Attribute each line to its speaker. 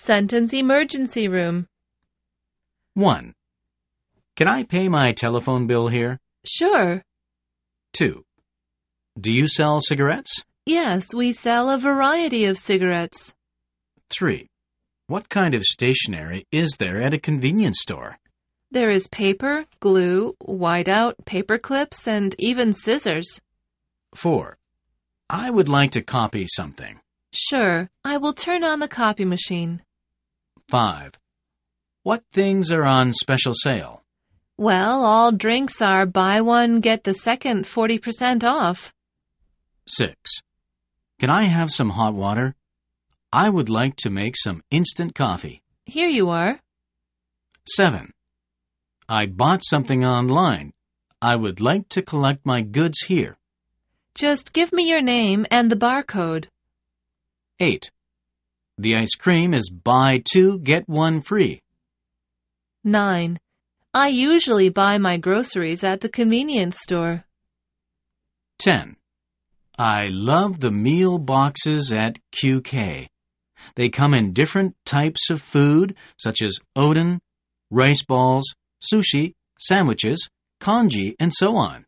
Speaker 1: Sentence emergency room.
Speaker 2: 1. Can I pay my telephone bill here?
Speaker 1: Sure.
Speaker 2: 2. Do you sell cigarettes?
Speaker 1: Yes, we sell a variety of cigarettes.
Speaker 2: 3. What kind of stationery is there at a convenience store?
Speaker 1: There is paper, glue, whiteout, paper clips, and even scissors.
Speaker 2: 4. I would like to copy something.
Speaker 1: Sure, I will turn on the copy machine.
Speaker 2: 5. What things are on special sale?
Speaker 1: Well, all drinks are buy one, get the second 40% off.
Speaker 2: 6. Can I have some hot water? I would like to make some instant coffee.
Speaker 1: Here you are.
Speaker 2: 7. I bought something online. I would like to collect my goods here.
Speaker 1: Just give me your name and the barcode.
Speaker 2: 8. The ice cream is buy 2, get 1 free.
Speaker 1: 9. I usually buy my groceries at the convenience store.
Speaker 2: 10. I love the meal boxes at QK. They come in different types of food, such as oden, rice balls, sushi, sandwiches, congee, and so on.